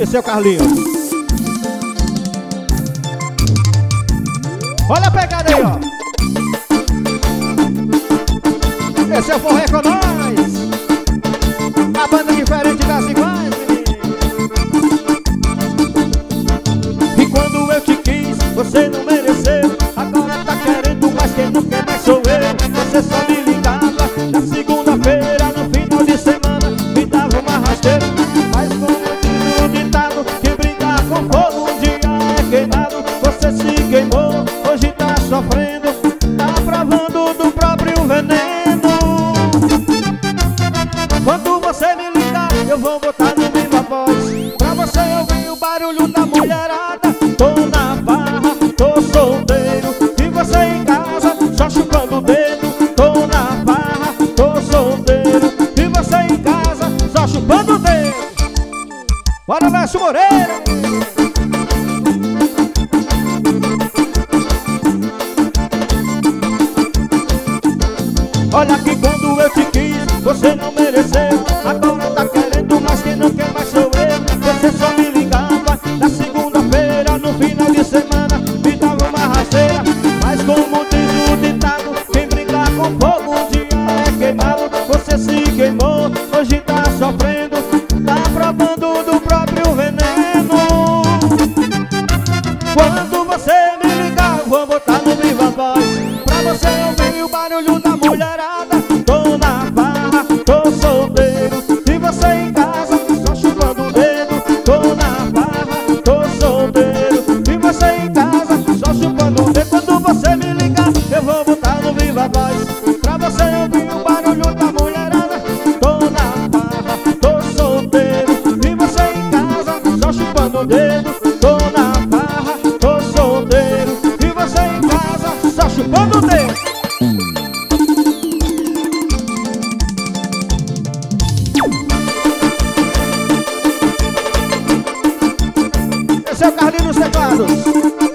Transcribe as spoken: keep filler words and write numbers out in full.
Esse é o Carlinhos. Olha a pegada aí, ó. Esse é o Forré com nós. A banda diferente das iguais, menino. E quando eu te quis, você não mereceu. Agora tá querendo, mas quem não quer mais sou eu. Você só me ligava na segunda-feira, no final de semana me dava uma rasteira. Mas como eu digo o ditado, que brincar com fogo um dia é queimado. Você se queimou, hoje tá sofrendo, tá provando do próprio veneno. Quando você me ligar, eu vou botar no viva voz, pra você ouvir o barulho da mulherada. Tô na barra, tô solteiro, e você em casa só chupando o dedo. Tô na barra, tô solteiro, e você em casa só chupando o dedo. Bora, Lécio Moreira! Olha que quando eu te quis, você não mereceu. Agora tá querendo, mas quem não quer mais sou eu. Você só me ligava na segunda-feira, no final de semana me dava uma rasteira. Mas como diz o ditado, quem brincar com fogo um dia é queimado. Você se queimou, hoje tá sofrendo, tá provando do próprio veneno. Quando você me ligar, eu vou botar no viva voz, pra você ouvir o barulho da mulherada. Tô na barra, tô solteiro, e você em casa só chupando o dedo. Tô na barra, tô solteiro, e você em casa só chupando o dedo. Quando você me ligar, eu vou botar no viva voz, pra você ouvir o barulho da mulherada. Tô na barra, tô solteiro, e você em casa só chupando o dedo. Tô na barra, tô solteiro, e você em casa só chupando o dedo. Esse é o Carlinhos Teclados.